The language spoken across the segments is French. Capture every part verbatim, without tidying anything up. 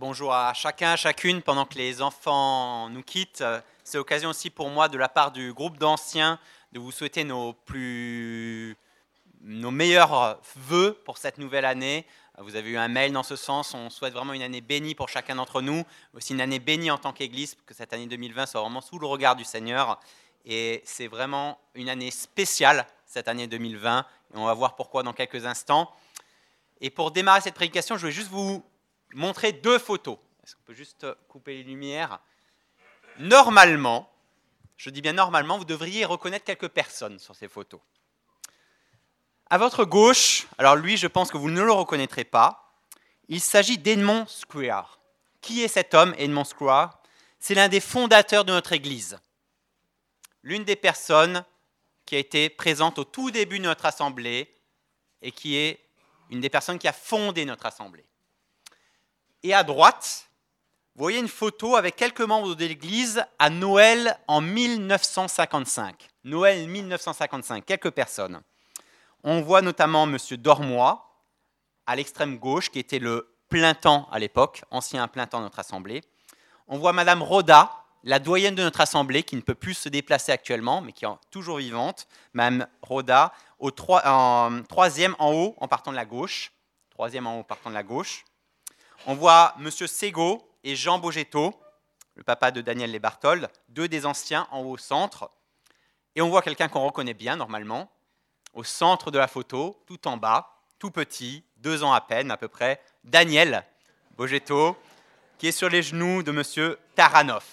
Bonjour à chacun, à chacune, pendant que les enfants nous quittent. C'est l'occasion aussi pour moi, de la part du groupe d'anciens, de vous souhaiter nos, plus... nos meilleurs vœux pour cette nouvelle année. Vous avez eu un mail dans ce sens, on souhaite vraiment une année bénie pour chacun d'entre nous, aussi une année bénie en tant qu'Église, que cette année deux mille vingt soit vraiment sous le regard du Seigneur. Et c'est vraiment une année spéciale, cette année deux mille vingt, et on va voir pourquoi dans quelques instants. Et pour démarrer cette prédication, je vais juste vous montrer deux photos. Est-ce qu'on peut juste couper les lumières ? Normalement, je dis bien normalement, vous devriez reconnaître quelques personnes sur ces photos. À votre gauche, alors lui, je pense que vous ne le reconnaîtrez pas, il s'agit d'Edmond Square. Qui est cet homme, Edmond Square ? C'est l'un des fondateurs de notre Église. L'une des personnes qui a été présente au tout début de notre assemblée et qui est une des personnes qui a fondé notre assemblée. Et à droite, vous voyez une photo avec quelques membres de l'Église à Noël en mille neuf cent cinquante-cinq. Noël mille neuf cent cinquante-cinq, quelques personnes. On voit notamment M. Dormoy, à l'extrême gauche, qui était le plein temps à l'époque, ancien plein temps de notre assemblée. On voit Mme Roda, la doyenne de notre assemblée, qui ne peut plus se déplacer actuellement, mais qui est toujours vivante. Mme Roda, au trois, en, troisième en haut, en partant de la gauche. Troisième en haut, partant de la gauche. On voit M. Ségaud et Jean Bogetto, le papa de Daniel Lebarthold, deux des anciens en haut au centre. Et on voit quelqu'un qu'on reconnaît bien normalement, au centre de la photo, tout en bas, tout petit, deux ans à peine à peu près, Daniel Bogetto, qui est sur les genoux de M. Taranov.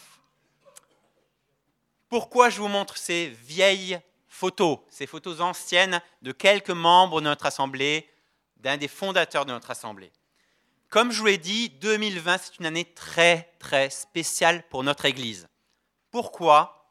Pourquoi je vous montre ces vieilles photos, ces photos anciennes de quelques membres de notre assemblée, d'un des fondateurs de notre assemblée ? Comme je vous l'ai dit, deux mille vingt, c'est une année très, très spéciale pour notre Église. Pourquoi ?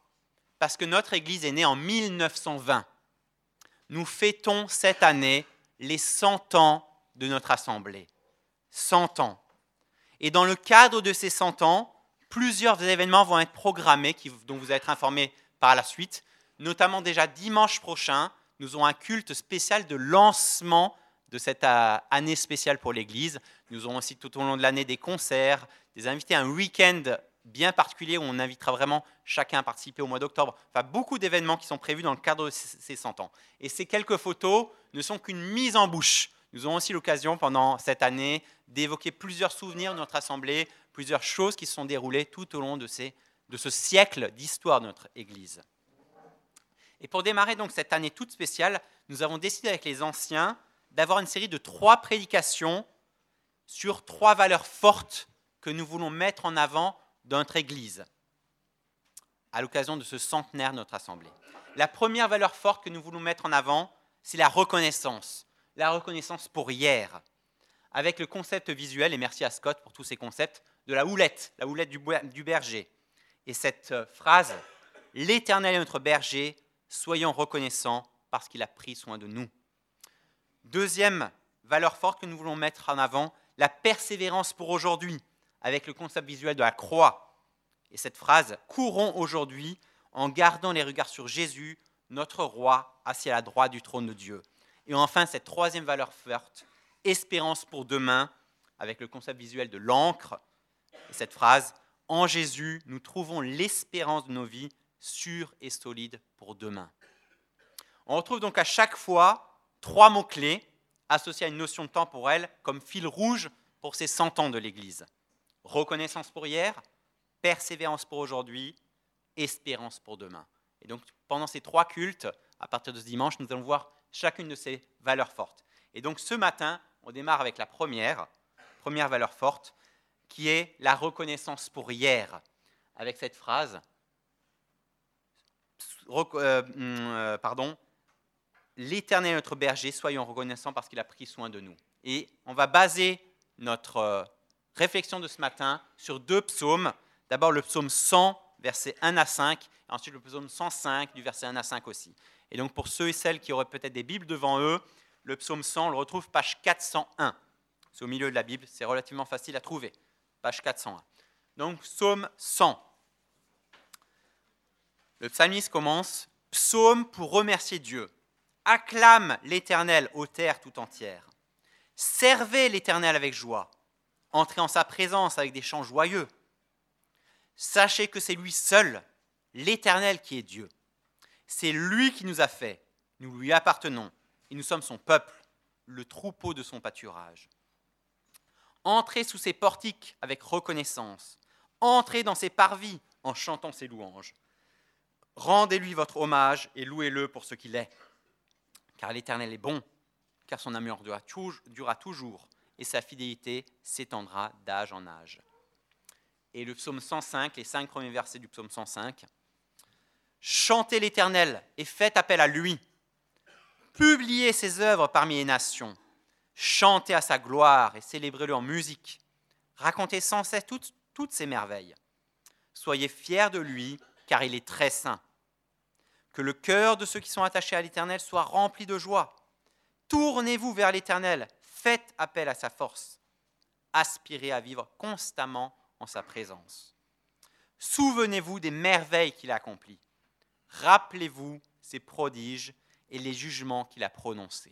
Parce que notre Église est née en mille neuf cent vingt. Nous fêtons cette année les cent ans de notre assemblée. cent ans. Et dans le cadre de ces cent ans, plusieurs événements vont être programmés, qui, dont vous allez être informés par la suite. Notamment déjà dimanche prochain, nous aurons un culte spécial de lancement de cette année spéciale pour l'Église. Nous aurons aussi tout au long de l'année des concerts, des invités, un week-end bien particulier où on invitera vraiment chacun à participer au mois d'octobre. Enfin, beaucoup d'événements qui sont prévus dans le cadre de ces cent ans. Et ces quelques photos ne sont qu'une mise en bouche. Nous aurons aussi l'occasion pendant cette année d'évoquer plusieurs souvenirs de notre assemblée, plusieurs choses qui se sont déroulées tout au long de, ces, de ce siècle d'histoire de notre Église. Et pour démarrer donc cette année toute spéciale, nous avons décidé avec les anciens d'avoir une série de trois prédications sur trois valeurs fortes que nous voulons mettre en avant dans notre Église à l'occasion de ce centenaire de notre Assemblée. La première valeur forte que nous voulons mettre en avant, c'est la reconnaissance. La reconnaissance pour hier, avec le concept visuel, et merci à Scott pour tous ces concepts, de la houlette, la houlette du, du berger. Et cette phrase, « L'Éternel est notre berger, soyons reconnaissants parce qu'il a pris soin de nous ». Deuxième valeur forte que nous voulons mettre en avant, la persévérance pour aujourd'hui, avec le concept visuel de la croix. Et cette phrase, « Courons aujourd'hui en gardant les regards sur Jésus, notre roi, assis à la droite du trône de Dieu ». Et enfin, cette troisième valeur forte, espérance pour demain, avec le concept visuel de l'encre. Et cette phrase, « En Jésus, nous trouvons l'espérance de nos vies sûre et solide pour demain ». On retrouve donc à chaque fois trois mots-clés associés à une notion de temporelle comme fil rouge pour ces cent ans de l'Église. Reconnaissance pour hier, persévérance pour aujourd'hui, espérance pour demain. Et donc, pendant ces trois cultes, à partir de ce dimanche, nous allons voir chacune de ces valeurs fortes. Et donc, ce matin, on démarre avec la première, première valeur forte, qui est la reconnaissance pour hier, avec cette phrase, euh, euh, pardon, l'Éternel est notre berger, soyons reconnaissants parce qu'il a pris soin de nous. Et on va baser notre euh, réflexion de ce matin sur deux psaumes. D'abord le psaume cent, versets un à cinq, et ensuite le psaume cent cinq, du verset un à cinq aussi. Et donc pour ceux et celles qui auraient peut-être des Bibles devant eux, le psaume cent, on le retrouve page quatre cent un. C'est au milieu de la Bible, c'est relativement facile à trouver. Page quatre cent un. Donc psaume cent. Le psalmiste commence « Psaume pour remercier Dieu. Acclame l'Éternel aux terres tout entières. Servez l'Éternel avec joie. Entrez en sa présence avec des chants joyeux. Sachez que c'est lui seul, l'Éternel, qui est Dieu. C'est lui qui nous a fait, nous lui appartenons, et nous sommes son peuple, le troupeau de son pâturage. Entrez sous ses portiques avec reconnaissance. Entrez dans ses parvis en chantant ses louanges. Rendez-lui votre hommage et louez-le pour ce qu'il est. Car l'Éternel est bon, car son amour durera toujours, et sa fidélité s'étendra d'âge en âge. Et le psaume cent cinq, les cinq premiers versets du psaume cent cinq. Chantez l'Éternel et faites appel à lui. Publiez ses œuvres parmi les nations. Chantez à sa gloire et célébrez-le en musique. Racontez sans cesse toutes, toutes ses merveilles. Soyez fiers de lui, car il est très saint. Que le cœur de ceux qui sont attachés à l'Éternel soit rempli de joie. Tournez-vous vers l'Éternel, faites appel à sa force. Aspirez à vivre constamment en sa présence. Souvenez-vous des merveilles qu'il a accomplies. Rappelez-vous ses prodiges et les jugements qu'il a prononcés.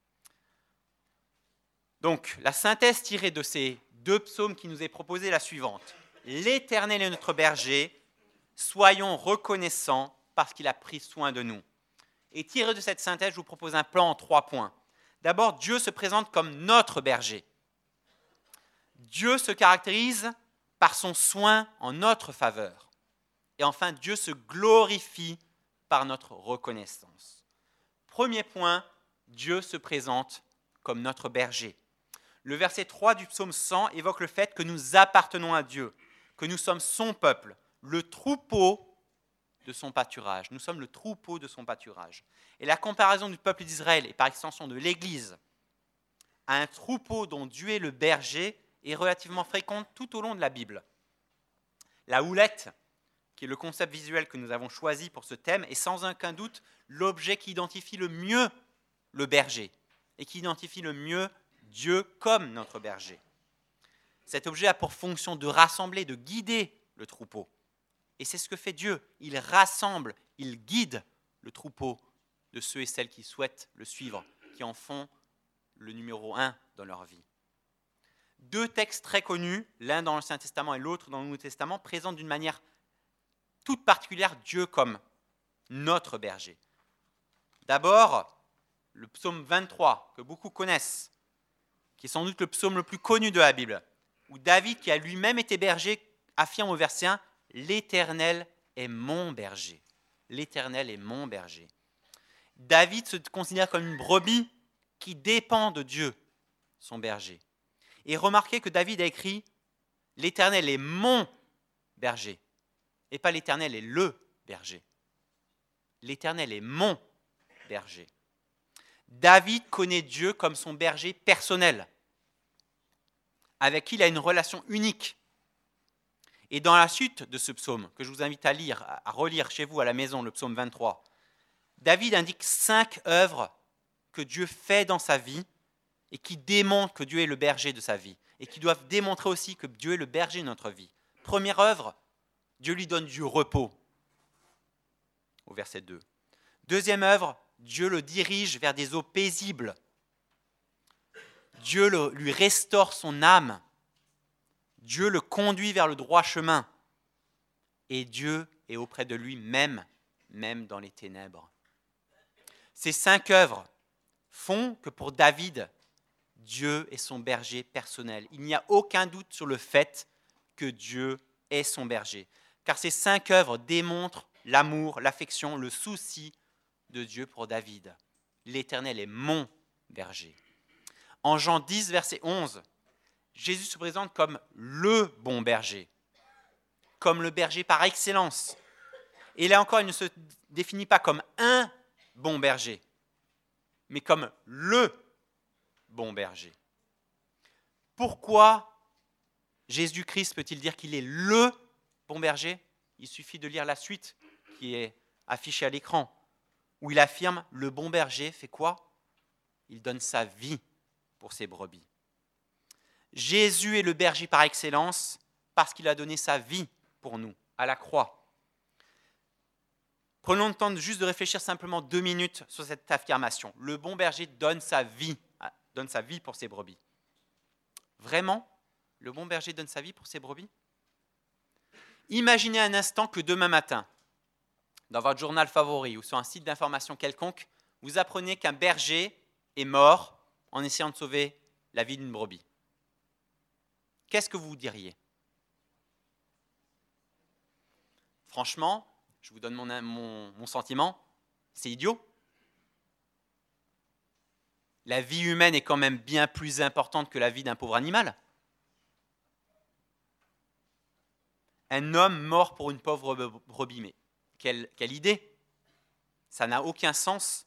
Donc, la synthèse tirée de ces deux psaumes qui nous est proposée est la suivante. L'Éternel est notre berger, soyons reconnaissants parce qu'il a pris soin de nous. Et tiré de cette synthèse, je vous propose un plan en trois points. D'abord, Dieu se présente comme notre berger. Dieu se caractérise par son soin en notre faveur. Et enfin, Dieu se glorifie par notre reconnaissance. Premier point, Dieu se présente comme notre berger. Le verset trois du psaume cent évoque le fait que nous appartenons à Dieu, que nous sommes son peuple, le troupeau de son pâturage. Nous sommes le troupeau de son pâturage. Et la comparaison du peuple d'Israël et par extension de l'Église à un troupeau dont Dieu est le berger est relativement fréquente tout au long de la Bible. La houlette, qui est le concept visuel que nous avons choisi pour ce thème, est sans aucun doute l'objet qui identifie le mieux le berger et qui identifie le mieux Dieu comme notre berger. Cet objet a pour fonction de rassembler, de guider le troupeau. Et c'est ce que fait Dieu. Il rassemble, il guide le troupeau de ceux et celles qui souhaitent le suivre, qui en font le numéro un dans leur vie. Deux textes très connus, l'un dans l'Ancien Testament et l'autre dans le Nouveau Testament, présentent d'une manière toute particulière Dieu comme notre berger. D'abord, le psaume vingt-trois, que beaucoup connaissent, qui est sans doute le psaume le plus connu de la Bible, où David, qui a lui-même été berger, affirme au verset un, « L'Éternel est mon berger. L'Éternel est mon berger. » David se considère comme une brebis qui dépend de Dieu, son berger. Et remarquez que David a écrit « L'Éternel est mon berger » et pas « L'Éternel est le berger ». L'Éternel est mon berger. David connaît Dieu comme son berger personnel, avec qui il a une relation unique. Et dans la suite de ce psaume, que je vous invite à lire, à relire chez vous à la maison, le psaume vingt-trois, David indique cinq œuvres que Dieu fait dans sa vie et qui démontrent que Dieu est le berger de sa vie et qui doivent démontrer aussi que Dieu est le berger de notre vie. Première œuvre, Dieu lui donne du repos, au verset deux. Deuxième œuvre, Dieu le dirige vers des eaux paisibles. Dieu le, lui restaure son âme. Dieu le conduit vers le droit chemin. Et Dieu est auprès de lui même, même dans les ténèbres. Ces cinq œuvres font que pour David, Dieu est son berger personnel. Il n'y a aucun doute sur le fait que Dieu est son berger. Car ces cinq œuvres démontrent l'amour, l'affection, le souci de Dieu pour David. L'Éternel est mon berger. En Jean dix, verset onze, Jésus se présente comme le bon berger, comme le berger par excellence. Et là encore, il ne se définit pas comme un bon berger, mais comme le bon berger. Pourquoi Jésus-Christ peut-il dire qu'il est le bon berger ? Il suffit de lire la suite qui est affichée à l'écran, où il affirme « Le bon berger fait quoi ? Il donne sa vie pour ses brebis. » Jésus est le berger par excellence parce qu'il a donné sa vie pour nous, à la croix. Prenons le temps de juste de réfléchir simplement deux minutes sur cette affirmation. Le bon berger donne sa vie, donne sa vie pour ses brebis. Vraiment, le bon berger donne sa vie pour ses brebis? Imaginez un instant que demain matin, dans votre journal favori ou sur un site d'information quelconque, vous apprenez qu'un berger est mort en essayant de sauver la vie d'une brebis. Qu'est-ce que vous diriez? Franchement, je vous donne mon, mon, mon sentiment, c'est idiot. La vie humaine est quand même bien plus importante que la vie d'un pauvre animal. Un homme mort pour une pauvre brebis, mais quelle, quelle idée! Ça n'a aucun sens.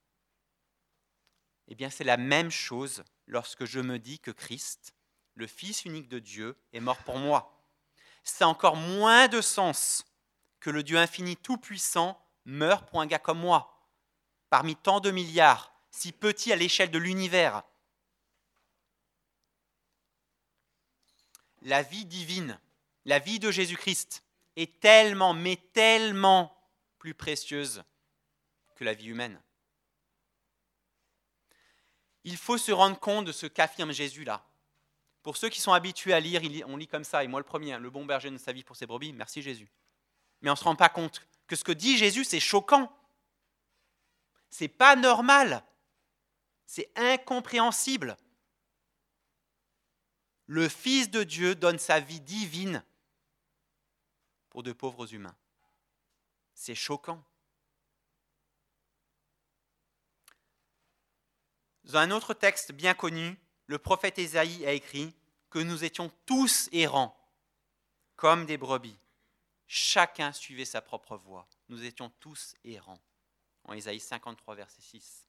Eh bien, c'est la même chose lorsque je me dis que Christ, le Fils unique de Dieu, est mort pour moi. Ça a encore moins de sens que le Dieu infini tout-puissant meurt pour un gars comme moi, parmi tant de milliards, si petit à l'échelle de l'univers. La vie divine, la vie de Jésus-Christ est tellement, mais tellement plus précieuse que la vie humaine. Il faut se rendre compte de ce qu'affirme Jésus là. Pour ceux qui sont habitués à lire, on lit comme ça, et moi le premier, hein, le bon berger donne sa vie pour ses brebis, merci Jésus. Mais on ne se rend pas compte que ce que dit Jésus, c'est choquant. C'est pas normal. C'est incompréhensible. Le Fils de Dieu donne sa vie divine pour de pauvres humains. C'est choquant. Dans un autre texte bien connu, le prophète Ésaïe a écrit que nous étions tous errants, comme des brebis. Chacun suivait sa propre voie. Nous étions tous errants. En Ésaïe cinquante-trois, verset six.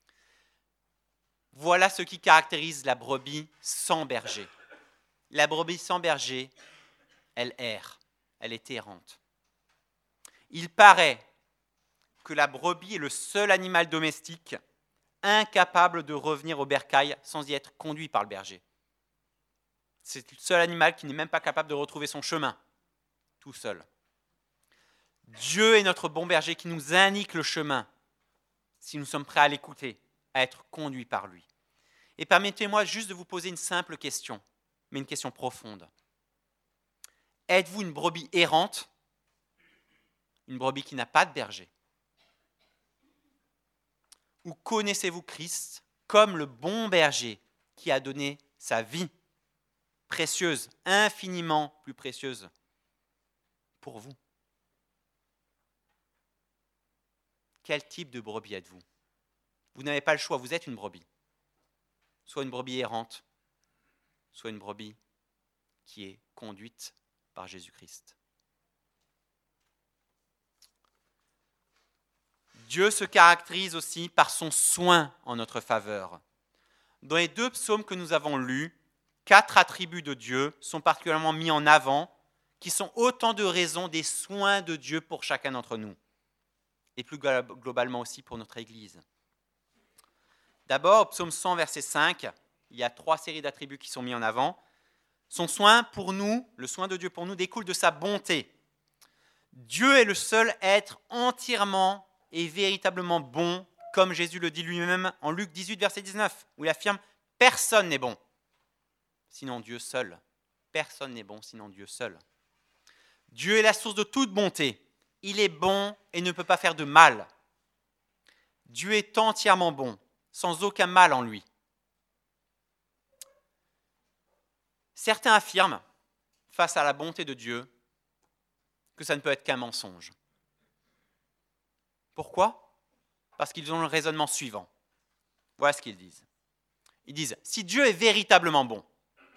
Voilà ce qui caractérise la brebis sans berger. La brebis sans berger, elle erre, elle est errante. Il paraît que la brebis est le seul animal domestique incapable de revenir au bercail sans y être conduit par le berger. C'est le seul animal qui n'est même pas capable de retrouver son chemin, tout seul. Dieu est notre bon berger qui nous indique le chemin, si nous sommes prêts à l'écouter, à être conduits par lui. Et permettez-moi juste de vous poser une simple question, mais une question profonde. Êtes-vous une brebis errante, une brebis qui n'a pas de berger? Ou connaissez-vous Christ comme le bon berger qui a donné sa vie précieuse, infiniment plus précieuse pour vous? Quel type de brebis êtes-vous? Vous n'avez pas le choix, vous êtes une brebis. Soit une brebis errante, soit une brebis qui est conduite par Jésus-Christ. Dieu se caractérise aussi par son soin en notre faveur. Dans les deux psaumes que nous avons lus, quatre attributs de Dieu sont particulièrement mis en avant, qui sont autant de raisons des soins de Dieu pour chacun d'entre nous, et plus globalement aussi pour notre Église. D'abord, au psaume cent, verset cinq, il y a trois séries d'attributs qui sont mis en avant. Son soin pour nous, le soin de Dieu pour nous, découle de sa bonté. Dieu est le seul être entièrement et véritablement bon, comme Jésus le dit lui-même en Luc dix-huit, verset dix-neuf, où il affirme « Personne n'est bon, sinon Dieu seul. Personne n'est bon, sinon Dieu seul. » Dieu est la source de toute bonté. Il est bon et ne peut pas faire de mal. Dieu est entièrement bon, sans aucun mal en lui. Certains affirment, face à la bonté de Dieu, que ça ne peut être qu'un mensonge. Pourquoi? Parce qu'ils ont le raisonnement suivant. Voilà ce qu'ils disent. Ils disent, si Dieu est véritablement bon,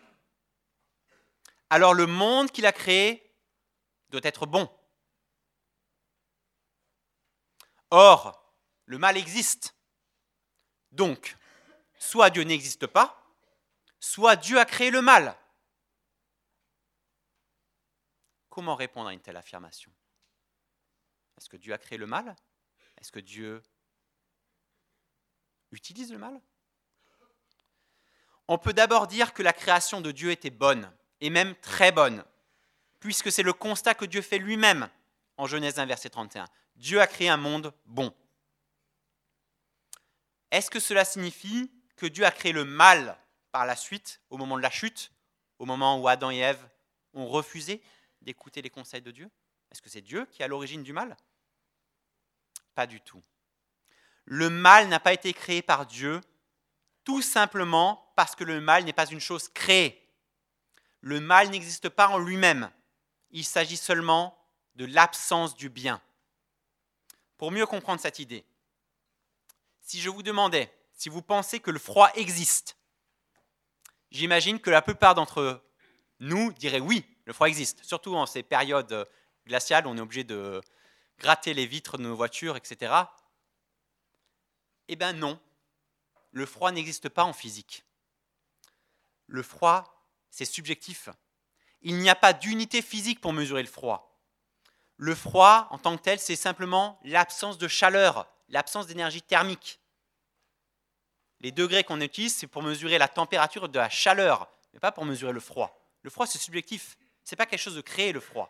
alors le monde qu'il a créé doit être bon. Or, le mal existe. Donc, soit Dieu n'existe pas, soit Dieu a créé le mal. Comment répondre à une telle affirmation? Est-ce que Dieu a créé le mal? Est-ce que Dieu utilise le mal? On peut d'abord dire que la création de Dieu était bonne, et même très bonne, puisque c'est le constat que Dieu fait lui-même en Genèse un, verset trente et un. Dieu a créé un monde bon. Est-ce que cela signifie que Dieu a créé le mal par la suite, au moment de la chute? au moment où Adam et Ève ont refusé d'écouter les conseils de Dieu? Est-ce que c'est Dieu qui est à l'origine du mal? Pas du tout. Le mal n'a pas été créé par Dieu, tout simplement parce que le mal n'est pas une chose créée. Le mal n'existe pas en lui-même. Il s'agit seulement de l'absence du bien. Pour mieux comprendre cette idée, si je vous demandais si vous pensez que le froid existe, j'imagine que la plupart d'entre nous diraient oui, le froid existe. Surtout en ces périodes glaciales, on est obligé de gratter les vitres de nos voitures, et cetera. Eh bien non, le froid n'existe pas en physique. Le froid, c'est subjectif. Il n'y a pas d'unité physique pour mesurer le froid. Le froid, en tant que tel, c'est simplement l'absence de chaleur, l'absence d'énergie thermique. Les degrés qu'on utilise, c'est pour mesurer la température de la chaleur, mais pas pour mesurer le froid. Le froid, c'est subjectif. Ce n'est pas quelque chose de créé, le froid.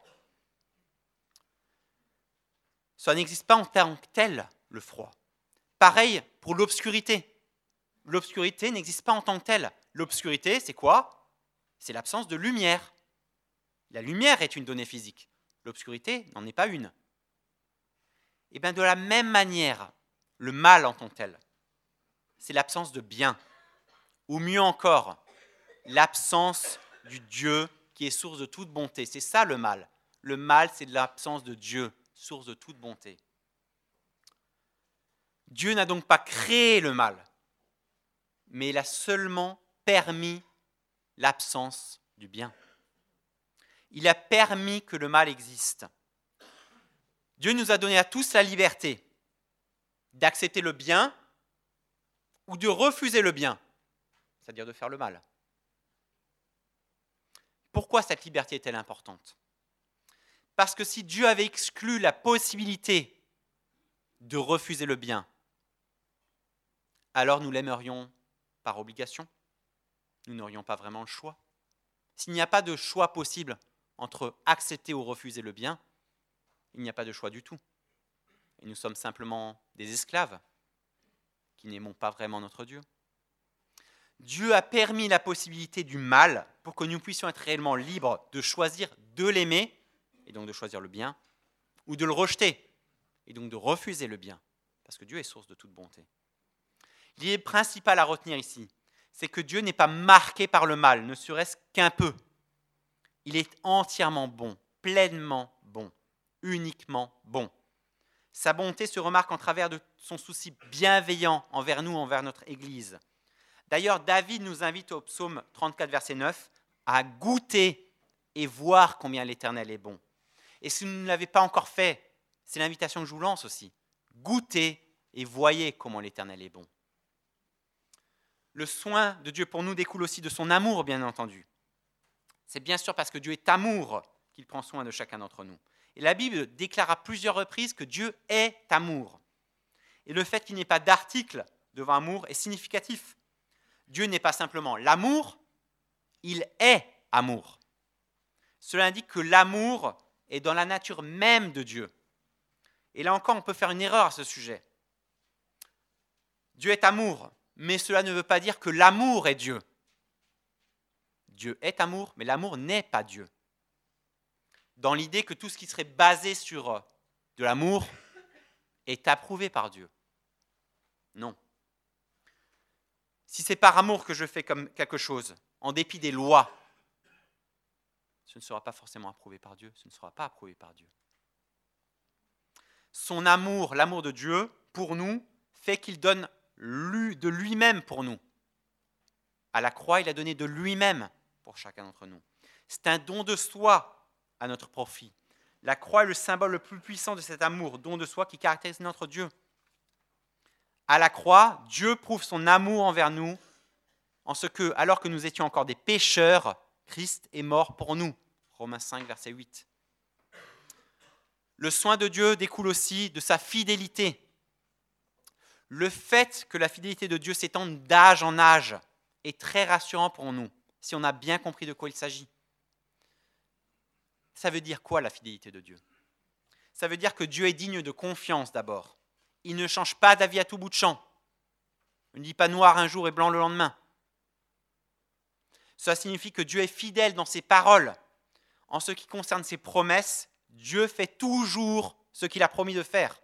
Ça n'existe pas en tant que tel, le froid. Pareil pour l'obscurité. L'obscurité n'existe pas en tant que telle. L'obscurité, c'est quoi? C'est l'absence de lumière. La lumière est une donnée physique. L'obscurité n'en est pas une. Et bien de la même manière, le mal en tant que tel, c'est l'absence de bien. Ou mieux encore, l'absence du Dieu qui est source de toute bonté. C'est ça le mal. Le mal, c'est l'absence de Dieu, source de toute bonté. Dieu n'a donc pas créé le mal, mais il a seulement permis l'absence du bien. Il a permis que le mal existe. Dieu nous a donné à tous la liberté d'accepter le bien ou de refuser le bien, c'est-à-dire de faire le mal. Pourquoi cette liberté est-elle importante? Parce que si Dieu avait exclu la possibilité de refuser le bien, alors nous l'aimerions par obligation. Nous n'aurions pas vraiment le choix. S'il n'y a pas de choix possible entre accepter ou refuser le bien, il n'y a pas de choix du tout. Et nous sommes simplement des esclaves qui n'aimons pas vraiment notre Dieu. Dieu a permis la possibilité du mal pour que nous puissions être réellement libres de choisir de l'aimer, et donc de choisir le bien, ou de le rejeter, et donc de refuser le bien, parce que Dieu est source de toute bonté. L'idée principale à retenir ici, c'est que Dieu n'est pas marqué par le mal, ne serait-ce qu'un peu. Il est entièrement bon, pleinement bon, uniquement bon. Sa bonté se remarque en travers de son souci bienveillant envers nous, envers notre Église. D'ailleurs, David nous invite au psaume trente-quatre, verset neuf, à goûter et voir combien l'Éternel est bon. Et si vous ne l'avez pas encore fait, c'est l'invitation que je vous lance aussi. Goûtez et voyez comment l'Éternel est bon. Le soin de Dieu pour nous découle aussi de son amour, bien entendu. C'est bien sûr parce que Dieu est amour qu'il prend soin de chacun d'entre nous. Et la Bible déclare à plusieurs reprises que Dieu est amour. Et le fait qu'il n'y ait pas d'article devant amour est significatif. Dieu n'est pas simplement l'amour, il est amour. Cela indique que l'amour est dans la nature même de Dieu. Et là encore, on peut faire une erreur à ce sujet. Dieu est amour, mais cela ne veut pas dire que l'amour est Dieu. Dieu est amour, mais l'amour n'est pas Dieu. Dans l'idée que tout ce qui serait basé sur de l'amour est approuvé par Dieu. Non. Si c'est par amour que je fais comme quelque chose, en dépit des lois, ce ne sera pas forcément approuvé par Dieu, ce ne sera pas approuvé par Dieu. Son amour, l'amour de Dieu, pour nous, fait qu'il donne de lui-même pour nous. À la croix, il a donné de lui-même pour chacun d'entre nous. C'est un don de soi à notre profit. La croix est le symbole le plus puissant de cet amour, don de soi qui caractérise notre Dieu. À la croix, Dieu prouve son amour envers nous en ce que, alors que nous étions encore des pécheurs, Christ est mort pour nous. Romains cinq, verset huit. Le soin de Dieu découle aussi de sa fidélité. Le fait que la fidélité de Dieu s'étende d'âge en âge est très rassurant pour nous, si on a bien compris de quoi il s'agit. Ça veut dire quoi la fidélité de Dieu? Ça veut dire que Dieu est digne de confiance d'abord. Il ne change pas d'avis à tout bout de champ. Il ne dit pas noir un jour et blanc le lendemain. Cela signifie que Dieu est fidèle dans ses paroles. En ce qui concerne ses promesses, Dieu fait toujours ce qu'il a promis de faire.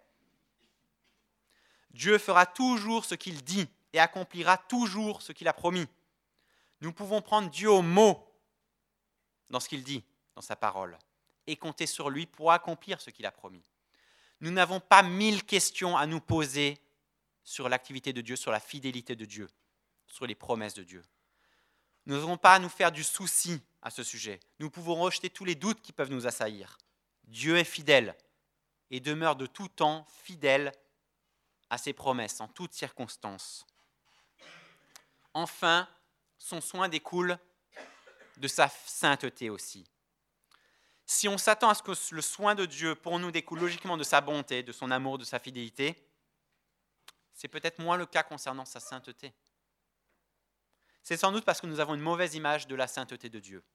Dieu fera toujours ce qu'il dit et accomplira toujours ce qu'il a promis. Nous pouvons prendre Dieu au mot dans ce qu'il dit, dans sa parole, et compter sur lui pour accomplir ce qu'il a promis. Nous n'avons pas mille questions à nous poser sur l'activité de Dieu, sur la fidélité de Dieu, sur les promesses de Dieu. Nous n'avons pas à nous faire du souci à ce sujet. Nous pouvons rejeter tous les doutes qui peuvent nous assaillir. Dieu est fidèle et demeure de tout temps fidèle à ses promesses en toutes circonstances. Enfin, son soin découle de sa sainteté aussi. Si on s'attend à ce que le soin de Dieu pour nous découle logiquement de sa bonté, de son amour, de sa fidélité, c'est peut-être moins le cas concernant sa sainteté. C'est sans doute parce que nous avons une mauvaise image de la sainteté de Dieu.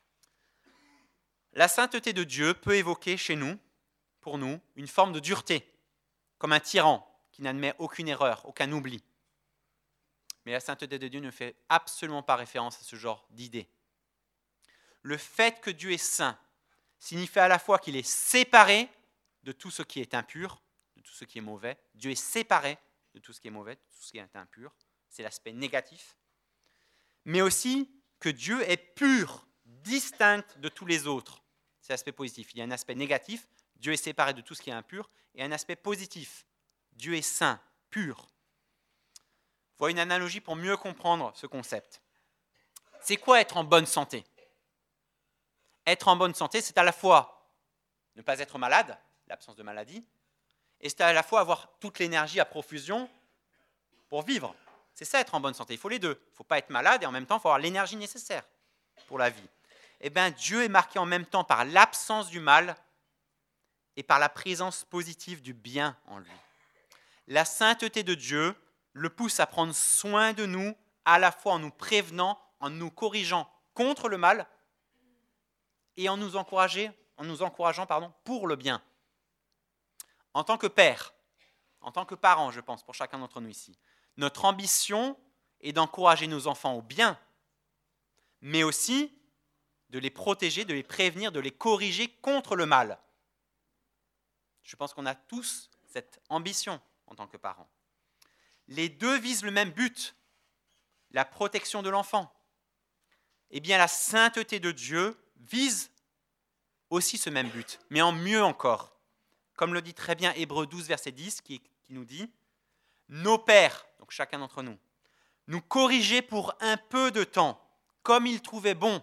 La sainteté de Dieu peut évoquer chez nous, pour nous, une forme de dureté, comme un tyran qui n'admet aucune erreur, aucun oubli. Mais la sainteté de Dieu ne fait absolument pas référence à ce genre d'idée. Le fait que Dieu est saint signifie à la fois qu'il est séparé de tout ce qui est impur, de tout ce qui est mauvais. Dieu est séparé de tout ce qui est mauvais, de tout ce qui est impur. C'est l'aspect négatif. Mais aussi que Dieu est pur, distinct de tous les autres. C'est l'aspect positif. Il y a un aspect négatif, Dieu est séparé de tout ce qui est impur, et un aspect positif, Dieu est saint, pur. Voilà une analogie pour mieux comprendre ce concept. C'est quoi être en bonne santé ? Être en bonne santé, c'est à la fois ne pas être malade, l'absence de maladie, et c'est à la fois avoir toute l'énergie à profusion pour vivre. C'est ça être en bonne santé, il faut les deux. Il ne faut pas être malade et en même temps, il faut avoir l'énergie nécessaire pour la vie. Eh bien, Dieu est marqué en même temps par l'absence du mal et par la présence positive du bien en lui. La sainteté de Dieu le pousse à prendre soin de nous, à la fois en nous prévenant, en nous corrigeant contre le mal et en nous, encourager, en nous encourageant pardon, pour le bien. En tant que père, en tant que parent, je pense, pour chacun d'entre nous ici, notre ambition est d'encourager nos enfants au bien, mais aussi de les protéger, de les prévenir, de les corriger contre le mal. Je pense qu'on a tous cette ambition en tant que parents. Les deux visent le même but, la protection de l'enfant. Eh bien, la sainteté de Dieu vise aussi ce même but, mais en mieux encore. Comme le dit très bien Hébreux douze, verset dix, qui, qui nous dit « Nos pères, donc chacun d'entre nous, nous corrigeaient pour un peu de temps, comme ils trouvaient bon,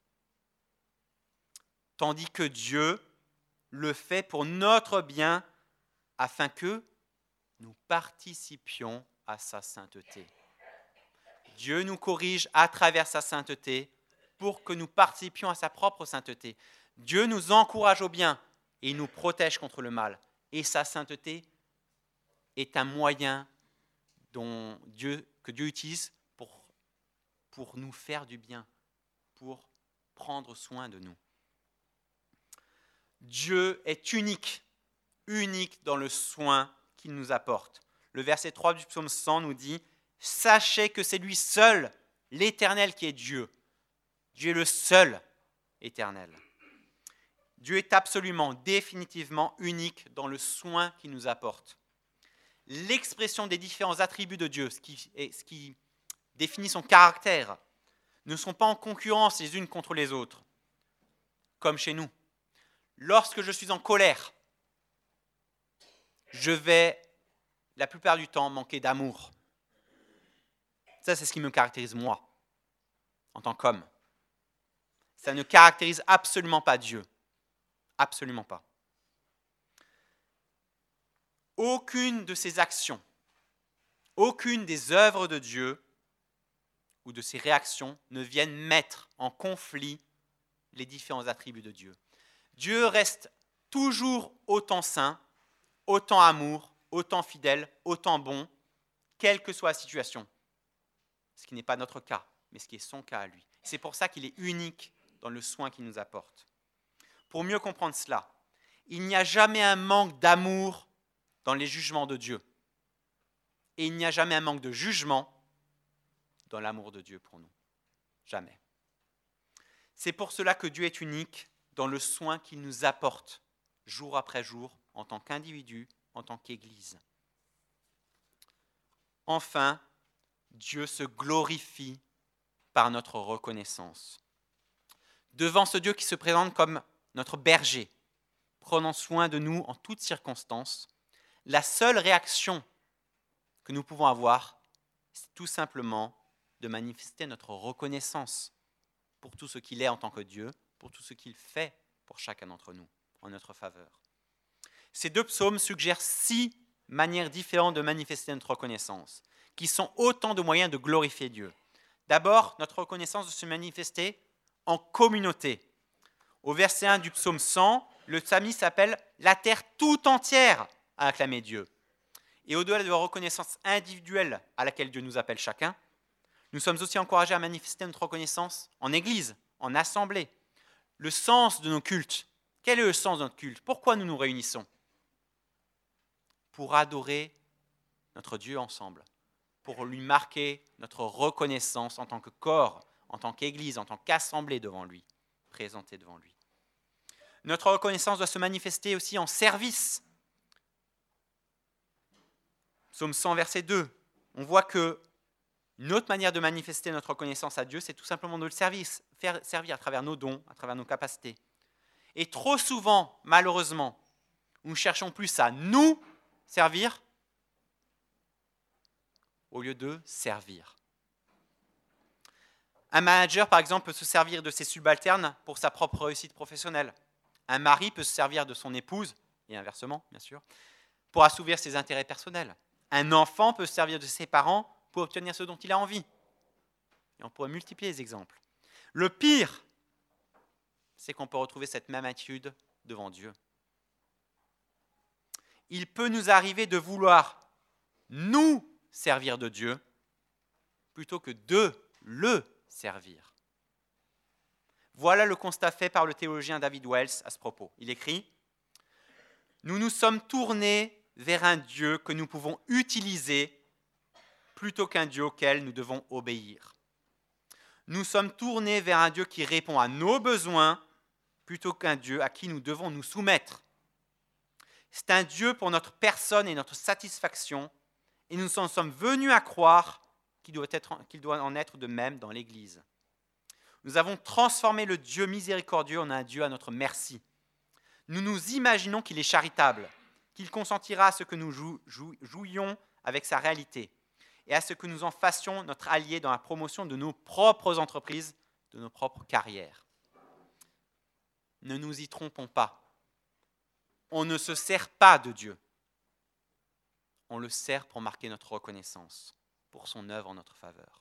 tandis que Dieu le fait pour notre bien, afin que nous participions à sa sainteté. » Dieu nous corrige à travers sa sainteté pour que nous participions à sa propre sainteté. Dieu nous encourage au bien et nous protège contre le mal. Et sa sainteté est un moyen dont Dieu, que Dieu utilise pour, pour nous faire du bien, pour prendre soin de nous. Dieu est unique, unique dans le soin qu'il nous apporte. Le verset trois du psaume cent nous dit « Sachez que c'est lui seul, l'Éternel, qui est Dieu. » Dieu est le seul éternel. Dieu est absolument, définitivement unique dans le soin qu'il nous apporte. L'expression des différents attributs de Dieu, ce qui, est, ce qui définit son caractère, ne sont pas en concurrence les unes contre les autres, comme chez nous. Lorsque je suis en colère, je vais, la plupart du temps, manquer d'amour. Ça, c'est ce qui me caractérise moi, en tant qu'homme. Ça ne caractérise absolument pas Dieu. Absolument pas. Aucune de ces actions, aucune des œuvres de Dieu ou de ses réactions ne viennent mettre en conflit les différents attributs de Dieu. Dieu reste toujours autant saint, autant amour, autant fidèle, autant bon, quelle que soit la situation. Ce qui n'est pas notre cas, mais ce qui est son cas à lui. C'est pour ça qu'il est unique dans le soin qu'il nous apporte. Pour mieux comprendre cela, il n'y a jamais un manque d'amour dans les jugements de Dieu. Et il n'y a jamais un manque de jugement dans l'amour de Dieu pour nous. Jamais. C'est pour cela que Dieu est unique dans le soin qu'il nous apporte jour après jour en tant qu'individu, en tant qu'Église. Enfin, Dieu se glorifie par notre reconnaissance. Devant ce Dieu qui se présente comme notre berger, prenant soin de nous en toutes circonstances, la seule réaction que nous pouvons avoir, c'est tout simplement de manifester notre reconnaissance pour tout ce qu'il est en tant que Dieu, pour tout ce qu'il fait pour chacun d'entre nous, en notre faveur. Ces deux psaumes suggèrent six manières différentes de manifester notre reconnaissance, qui sont autant de moyens de glorifier Dieu. D'abord, notre reconnaissance de se manifester en communauté. Au verset un du psaume cent, le psalmiste s'appelle « La terre tout entière a acclamé Dieu ». Et au-delà de la reconnaissance individuelle à laquelle Dieu nous appelle chacun, nous sommes aussi encouragés à manifester notre reconnaissance en église, en assemblée. Le sens de nos cultes. Quel est le sens de notre culte? Pourquoi nous nous réunissons? Pour adorer notre Dieu ensemble, pour lui marquer notre reconnaissance en tant que corps, en tant qu'Église, en tant qu'assemblée devant lui, présentée devant lui. Notre reconnaissance doit se manifester aussi en service. Psaume cent, verset deux. On voit que une autre manière de manifester notre reconnaissance à Dieu, c'est tout simplement de le servir, faire servir à travers nos dons, à travers nos capacités. Et trop souvent, malheureusement, nous cherchons plus à nous servir au lieu de servir. Un manager, par exemple, peut se servir de ses subalternes pour sa propre réussite professionnelle. Un mari peut se servir de son épouse, et inversement, bien sûr, pour assouvir ses intérêts personnels. Un enfant peut se servir de ses parents pour obtenir ce dont il a envie. Et on pourrait multiplier les exemples. Le pire, c'est qu'on peut retrouver cette même attitude devant Dieu. Il peut nous arriver de vouloir nous servir de Dieu plutôt que de le servir. Voilà le constat fait par le théologien David Wells à ce propos. Il écrit « Nous nous sommes tournés vers un Dieu que nous pouvons utiliser plutôt qu'un Dieu auquel nous devons obéir. Nous sommes tournés vers un Dieu qui répond à nos besoins plutôt qu'un Dieu à qui nous devons nous soumettre. C'est un Dieu pour notre personne et notre satisfaction, et nous en sommes venus à croire qu'il doit, être, qu'il doit en être de même dans l'Église. Nous avons transformé le Dieu miséricordieux en un Dieu à notre merci. Nous nous imaginons qu'il est charitable, qu'il consentira à ce que nous jou, jou, jouions avec sa réalité et à ce que nous en fassions notre allié dans la promotion de nos propres entreprises, de nos propres carrières. Ne nous y trompons pas. On ne se sert pas de Dieu. On le sert pour marquer notre reconnaissance pour son œuvre en notre faveur.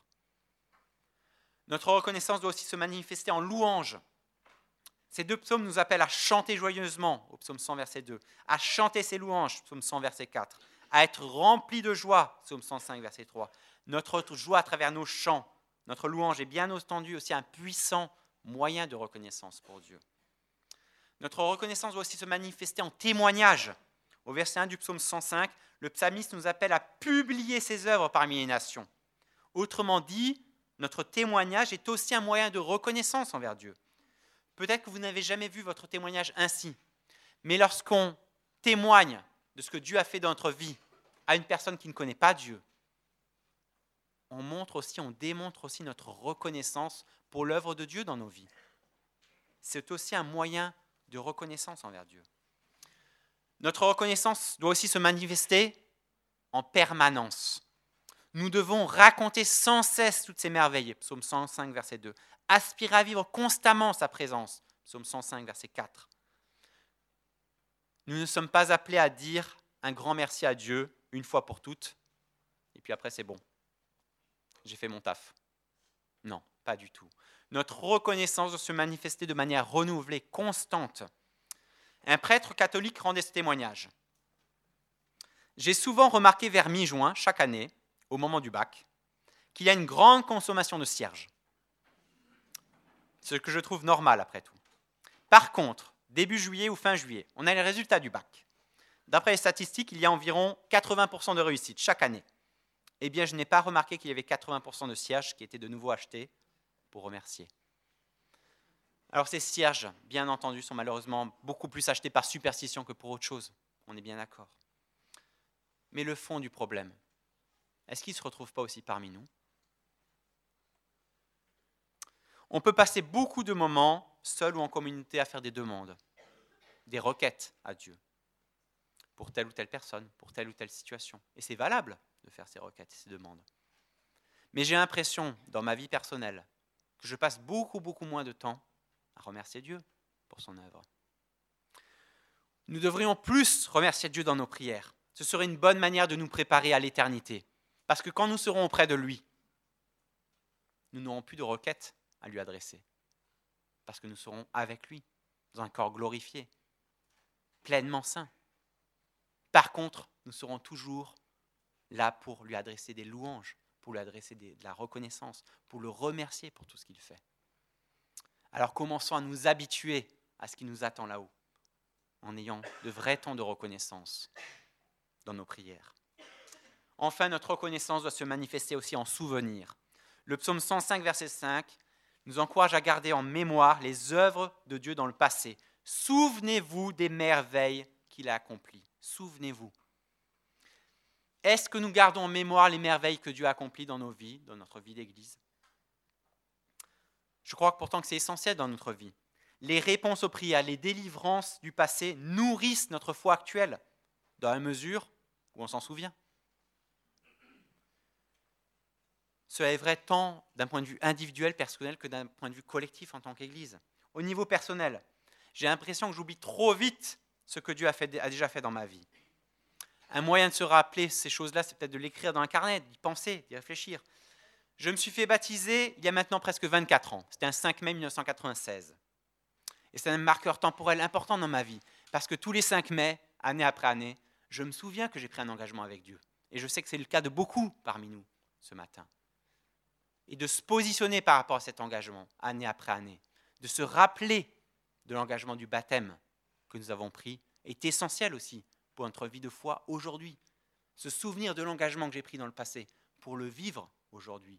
Notre reconnaissance doit aussi se manifester en louange. Ces deux psaumes nous appellent à chanter joyeusement, au psaume cent, verset deux, à chanter ses louanges, psaume cent, verset quatre, à être remplis de joie, psaume cent cinq, verset trois. Notre joie à travers nos chants, notre louange est bien entendu aussi un puissant moyen de reconnaissance pour Dieu. Notre reconnaissance doit aussi se manifester en témoignage. Au verset un du psaume cent cinq, le psalmiste nous appelle à publier ses œuvres parmi les nations. Autrement dit, notre témoignage est aussi un moyen de reconnaissance envers Dieu. Peut-être que vous n'avez jamais vu votre témoignage ainsi, mais lorsqu'on témoigne de ce que Dieu a fait dans notre vie à une personne qui ne connaît pas Dieu, on montre aussi, on démontre aussi notre reconnaissance pour l'œuvre de Dieu dans nos vies. C'est aussi un moyen de reconnaissance envers Dieu. Notre reconnaissance doit aussi se manifester en permanence. Nous devons raconter sans cesse toutes ces merveilles, psaume cent cinq, verset deux. Aspirer à vivre constamment sa présence, psaume cent cinq, verset quatre. Nous ne sommes pas appelés à dire un grand merci à Dieu une fois pour toutes, et puis après c'est bon, j'ai fait mon taf. Non, pas du tout. Notre reconnaissance doit se manifester de manière renouvelée, constante. Un prêtre catholique rendait ce témoignage. J'ai souvent remarqué vers mi-juin, chaque année, au moment du bac, qu'il y a une grande consommation de cierges. Ce que je trouve normal après tout. Par contre, début juillet ou fin juillet, on a les résultats du bac. D'après les statistiques, il y a environ quatre-vingts pour cent de réussite chaque année. Eh bien, je n'ai pas remarqué qu'il y avait quatre-vingts pour cent de cierges qui étaient de nouveau achetés pour remercier. Alors ces cierges, bien entendu, sont malheureusement beaucoup plus achetés par superstition que pour autre chose. On est bien d'accord. Mais le fond du problème, est-ce qu'il ne se retrouve pas aussi parmi nous? On peut passer beaucoup de moments, seul ou en communauté, à faire des demandes, des requêtes à Dieu, pour telle ou telle personne, pour telle ou telle situation. Et c'est valable de faire ces requêtes et ces demandes. Mais j'ai l'impression, dans ma vie personnelle, que je passe beaucoup, beaucoup moins de temps à remercier Dieu pour son œuvre. Nous devrions plus remercier Dieu dans nos prières. Ce serait une bonne manière de nous préparer à l'éternité. Parce que quand nous serons auprès de lui, nous n'aurons plus de requêtes à lui adresser. Parce que nous serons avec lui, dans un corps glorifié, pleinement saint. Par contre, nous serons toujours là pour lui adresser des louanges, pour lui adresser des, de la reconnaissance, pour le remercier pour tout ce qu'il fait. Alors commençons à nous habituer à ce qui nous attend là-haut, en ayant de vrais temps de reconnaissance dans nos prières. Enfin, notre reconnaissance doit se manifester aussi en souvenir. Le psaume cent cinq, verset cinq, nous encourage à garder en mémoire les œuvres de Dieu dans le passé. Souvenez-vous des merveilles qu'il a accomplies. Souvenez-vous. Est-ce que nous gardons en mémoire les merveilles que Dieu a accomplies dans nos vies, dans notre vie d'église? Je crois pourtant que c'est essentiel dans notre vie. Les réponses aux prières, les délivrances du passé nourrissent notre foi actuelle, dans la mesure où on s'en souvient. Cela est vrai tant d'un point de vue individuel, personnel, que d'un point de vue collectif en tant qu'Église. Au niveau personnel, j'ai l'impression que j'oublie trop vite ce que Dieu a, fait, a déjà fait dans ma vie. Un moyen de se rappeler ces choses-là, c'est peut-être de l'écrire dans un carnet, d'y penser, d'y réfléchir. Je me suis fait baptiser il y a maintenant presque vingt-quatre ans. C'était un cinq mai mille neuf cent quatre-vingt-seize. Et c'est un marqueur temporel important dans ma vie, parce que tous les cinq mai, année après année, je me souviens que j'ai pris un engagement avec Dieu. Et je sais que c'est le cas de beaucoup parmi nous ce matin. Et de se positionner par rapport à cet engagement, année après année, de se rappeler de l'engagement du baptême que nous avons pris, est essentiel aussi pour notre vie de foi aujourd'hui. Se souvenir de l'engagement que j'ai pris dans le passé pour le vivre aujourd'hui.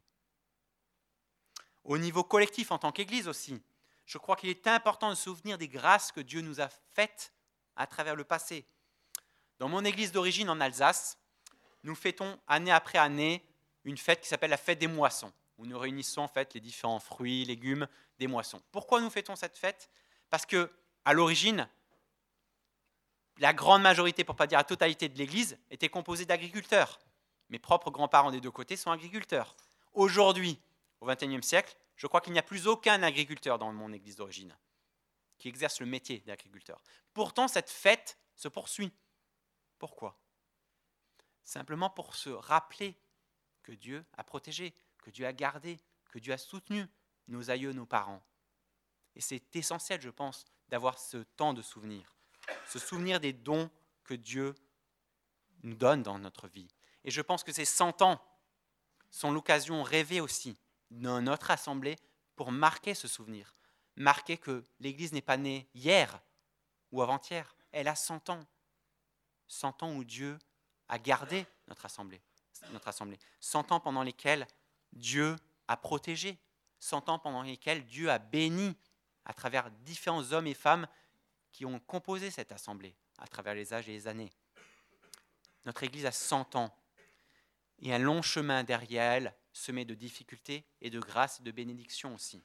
Au niveau collectif, en tant qu'Église aussi, je crois qu'il est important de se souvenir des grâces que Dieu nous a faites à travers le passé. Dans mon Église d'origine en Alsace, nous fêtons année après année une fête qui s'appelle la fête des moissons, où nous réunissons en fait les différents fruits, légumes des moissons. Pourquoi nous fêtons cette fête? Parce que à l'origine, la grande majorité, pour ne pas dire la totalité de l'Église, était composée d'agriculteurs. Mes propres grands-parents des deux côtés sont agriculteurs. Aujourd'hui, au vingt et unième siècle, je crois qu'il n'y a plus aucun agriculteur dans mon Église d'origine qui exerce le métier d'agriculteur. Pourtant, cette fête se poursuit. Pourquoi? Simplement pour se rappeler que Dieu a protégé, que Dieu a gardé, que Dieu a soutenu nos aïeux, nos parents. Et c'est essentiel, je pense, d'avoir ce temps de souvenir, se souvenir des dons que Dieu nous donne dans notre vie. Et je pense que ces cent ans sont l'occasion rêvée aussi dans notre assemblée pour marquer ce souvenir, marquer que l'Église n'est pas née hier ou avant-hier, elle a cent ans. cent ans où Dieu a gardé notre assemblée, notre assemblée. cent ans pendant lesquels Dieu a protégé, cent ans pendant lesquels Dieu a béni à travers différents hommes et femmes qui ont composé cette assemblée à travers les âges et les années. Notre Église a cent ans et un long chemin derrière elle, semé de difficultés et de grâces et de bénédictions aussi.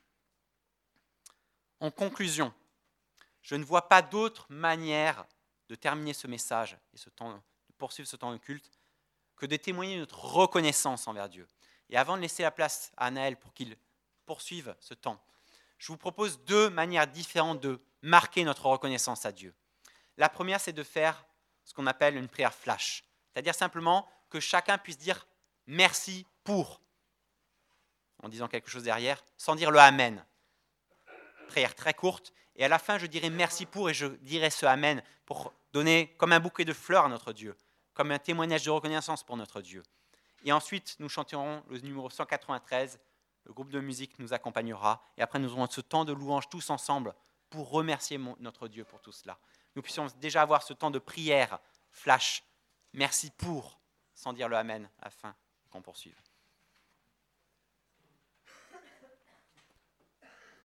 En conclusion, je ne vois pas d'autre manière de terminer ce message et ce temps, de poursuivre ce temps de culte que de témoigner notre reconnaissance envers Dieu. Et avant de laisser la place à Anaël pour qu'il poursuive ce temps, je vous propose deux manières différentes de marquer notre reconnaissance à Dieu. La première, c'est de faire ce qu'on appelle une prière flash, c'est-à-dire simplement que chacun puisse dire « merci pour », en disant quelque chose derrière, sans dire le « amen ». Prière très courte, et à la fin, je dirai « merci pour » et je dirai ce « amen » pour donner comme un bouquet de fleurs à notre Dieu, comme un témoignage de reconnaissance pour notre Dieu. Et ensuite, nous chanterons le numéro cent quatre-vingt-treize, le groupe de musique nous accompagnera, et après nous aurons ce temps de louange tous ensemble pour remercier mon, notre Dieu pour tout cela. Nous puissions déjà avoir ce temps de prière flash, merci pour, sans dire le amen à la fin, qu'on poursuive.